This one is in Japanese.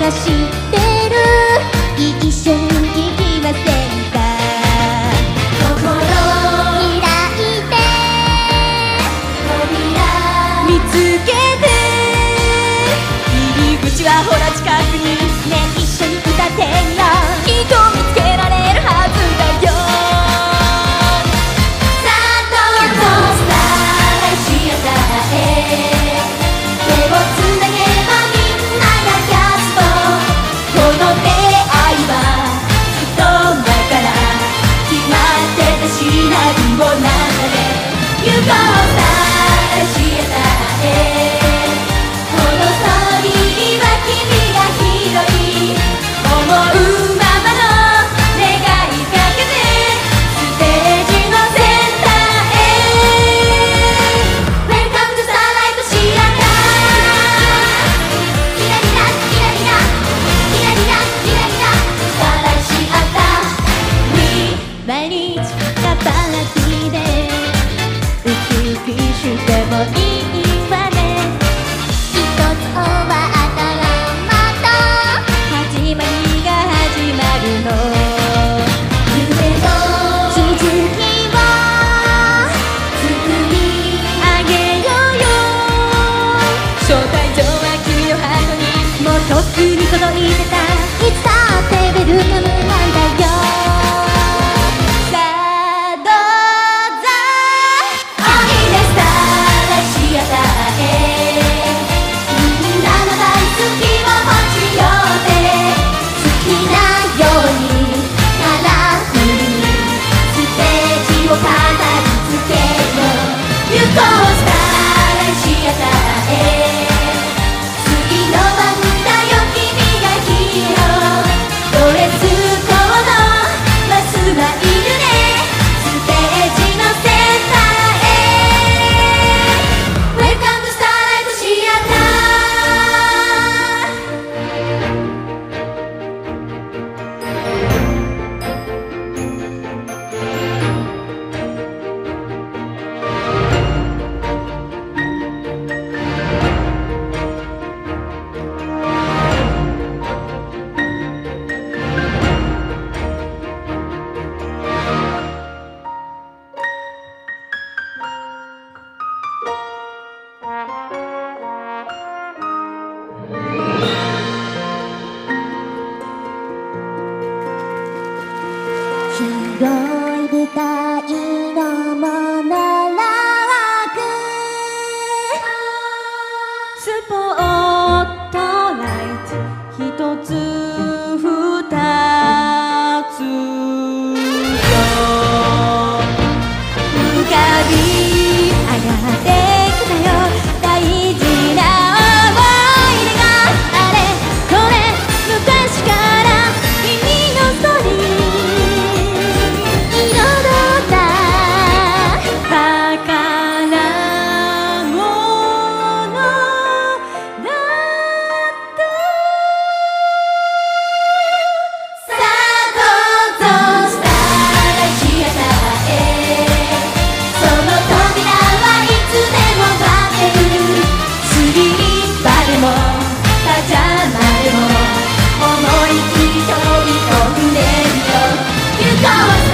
が知ってる。一緒に行きませんか。心開いて扉見つけて、入り口はほら近くに。ね、一緒に歌ってみよう。きっと見つけられるはずだよ。さあどうぞスターライシアターへ手をつなげばみんながキャスト。この出会いはずっと前から決まってたシナリオなんだね。行こうスターライシアターへ。このストーリーは君がヒロイン。思うままの願いかけてステージのセンターへ。 Welcome to Starlight Theater。 キラリラキラリラキラリラキラリラスターライシアター。毎日がパーティーでウキウキしてもいいわね。一つ終わったらまた始まりが始まるの。夢の続きを作り上げようよ。招待状は君のハートにもうとっくに届いてた。いつだってウェルカムなんだよ。さあどうぞおいでスターライシアターへ。みんなの大好きを持ち寄って好きなようにカラフルにステージを飾り付けよう。行こうスターライシアターへ。次の番だよ君がヒーロー。ドレスコードまずはいるね。ステージのセンターへ。 Welcome to Starlight Theater。 広い舞台のモノラーク、スポットライト一つ二つよ。浮かび上がってきたよ。大事な思い出があれこれ昔から君のストーリー彩った宝物だった。さあどうぞスターライシアターへ。その扉はいつでも待ってる。スリッパでもパジャマでも思い切り飛び込んでみよう。行こう